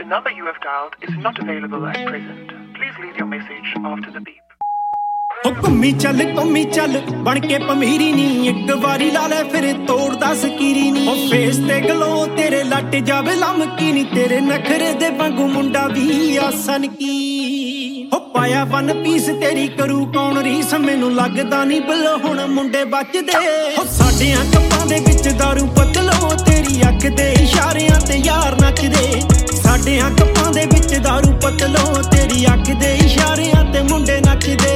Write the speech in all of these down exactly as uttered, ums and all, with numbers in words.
number you have dialed is not available at present. Please leave your message after the beep. ਹੋ ਘੁੰਮੀ ਚੱਲ ਘੁੰਮੀ ਚੱਲ ਬਣ ਕੇ ਪਮੀਰੀ ਨੀ ਇੱਕ ਵਾਰੀ ਲਾ ਲੈ ਫਿਰ ਤੋੜਦਾ ਸਕੀਰੀ ਨੀ ਉਹ ਫੇਸ ਤੇ ਗਲੋ ਤੇਰੇ ਲੱਟ ਜਾਵੇ ਲਮਕੀ ਨੀ ਤੇਰੇ ਨਖਰੇ ਦੇ ਵਾਂਗੂ ਮੁੰਡਾ ਵੀ ਆਸਨ ਕੀ ਹੋ ਪਾਇਆ ਵਨ ਪੀਸ ਤੇਰੀ ਕਰੂ ਕੌਣ ਰੀਸ ਮੈਨੂੰ ਲੱਗਦਾ ਨਹੀਂ ਬਿੱਲੋ ਹੁਣ ਮੁੰਡੇ ਬਚਦੇ ਹੋ ਸਾਡਿਆਂ ਕੱਪਾਂ ਦੇ ਵਿੱਚ ਦਾਰੂ ਪਤਲੋ ਤੇਰੀ ਅੱਖ ਦੇ ਇਸ਼ਾਰਿਆਂ ਤੇ ਯਾਰ ਨੱਚਦੇ ਸਾਡਿਆਂ ਕੱਪਾਂ ਦੇ ਵਿੱਚ ਦਾਰੂ ਪਤਲੋ ਤੇਰੀ ਅੱਖ ਦੇ ਇਸ਼ਾਰਿਆਂ ਤੇ ਮੁੰਡੇ ਨੱਚਦੇ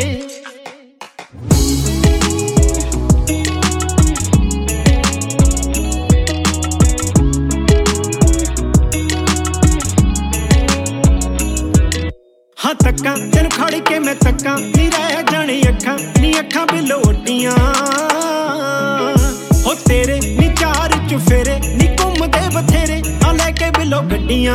ਹਾਂ ਤੱਕਾਂ ਤੈਨੂੰ ਖੜ ਕੇ ਮੈਂ ਤੱਕਾਂ ਨੀ ਰਹਿ ਜਾਣੇ ਅੱਖਾਂ ਨੀ ਅੱਖਾਂ ਬਿਲੋਟੀਆਂ ਹੋ ਤੇਰੇ ਨੀ ਚਾਰ ਚੁਫੇਰੇ ਨੀ ਘੁੰਮਦੇ ਬਥੇਰੇ ਆ ਲੈ ਕੇ ਬਿਲੋ ਗੱਡੀਆਂ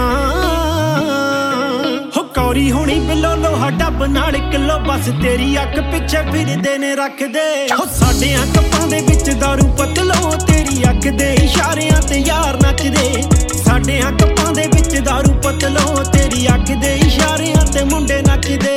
ਹੋ ਕੌਰੀ ਹੋਣੀ ਬਿਲੋ ਲੋਹਾ ਡੱਬ ਨਾਲ ਕਿਲੋ ਬਸ ਤੇਰੀ ਅੱਖ ਪਿੱਛੇ ਫਿਰਦੇ ਨੇ ਰੱਖਦੇ ਹੋ ਸਾਡਿਆਂ ਕੱਪਾਂ ਦੇ ਵਿੱਚ ਦਾਰੂ ਪਤਲੋ ਤੇਰੀ ਅੱਖ ਦੇ ਇਸ਼ਾਰਿਆਂ ਤੇ ਯਾਰ ਨੱਚਦੇ ਸਾਡਿਆਂ ਕੱਪਾਂ ਦੇ ਵਿੱਚ ਦਾਰੂ ਪਤਲੋ ਤੇਰੀ ਅੱਖ ਦੇ ਇਸ਼ਾਰਿਆਂ ਤੇ ਮੁੰਡੇ ਨੱਚਦੇ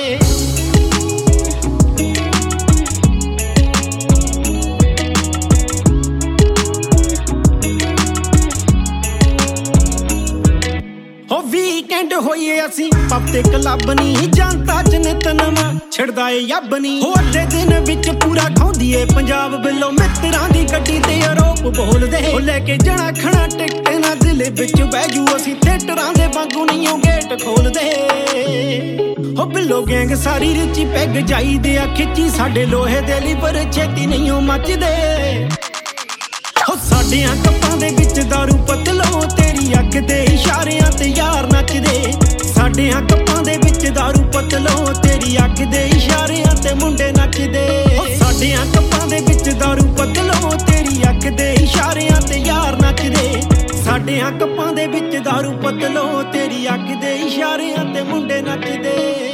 ਹੋ ਵੀਕਐਂਡ ਹੋਈਏ ਅਸੀਂ ਪੱਬ ਤੇ ਕਲੱਬ ਨੀ ਜਨਤਾ ਚ ਨਿਤ ਨਵਾਂ ਛਿੜਦਾ ਏ ਯੱਬ ਨੀ ਹੋ ਅੱਧੇ ਦਿਨ ਵਿੱਚ ਪੂਰਾ ਖਾਉਂਦੀ ਏ ਪੰਜਾਬ ਬਿੱਲੋ ਮਿੱਤਰਾਂ ਦੀ ਗੱਡੀ ਤੇ ਆਰੋਪ ਬੋਲਦੇ ਹੋ ਲੈ ਕੇ ਜਣਾ ਖਣਾ ਟਿਕਟ ਨਾ ਦਿਲ ਵਿੱਚ ਬਹਿ ਜੂ ਅਸੀਂ ਥੀਏਟਰਾਂ ਦੇ ਵਾਂਗੂ ਨਹੀਂ ਉਹ ਗੇਟ ਖੋਲਦੇ ਹੋ ਬਿੱਲੋ ਗੈਂਗ ਸਾਰੀ ਰਿਚੀ ਪੈਗ ਜਾਈਦੇ ਆ ਖਿੱਚੀ ਸਾਡੇ ਲੋਹੇ ਦੇ ਲੀਵਰ ਛੇਤੀ ਨਹੀਂ ਉਹ ਮੱਚਦੇ ਹੋ ਸਾਡਿਆਂ ਕੱਪਾਂ ਦੇ ਵਿੱਚ ਦਾਰੂ ਪਤਲੋ ਤੇਰੀ ਅੱਖ ਦੇ ਇਸ਼ਾਰਿਆਂ ਤੇ ਯਾਰ ਨੱਚਦੇ ਸਾਡਿਆਂ ਕੱਪਾਂ ਦੇ ਵਿੱਚ ਦਾਰੂ ਪਤਲੋ ਤੇਰੀ ਅੱਖ ਦੇ ਇਸ਼ਾਰਿਆਂ ਤੇ ਮੁੰਡੇ ਨੱਚਦੇ ਹੋ ਸਾਡਿਆਂ ਕੱਪਾਂ ਦੇ ਵਿੱਚ ਦਾਰੂ ਪਤਲੋ ਤੇਰੀ ਅੱਖ ਦੇ ਇਸ਼ਾਰਿਆਂ ਤੇ ਯਾਰ ਨੱਚਦੇ ਸਾਡਿਆਂ ਕੱਪਾਂ ਦੇ ਵਿੱਚ ਦਾਰੂ ਪਤਲੋ ਤੇਰੀ ਅੱਖ ਦੇ ਇਸ਼ਾਰਿਆਂ ਤੇ ਮੁੰਡੇ ਨੱਚਦੇ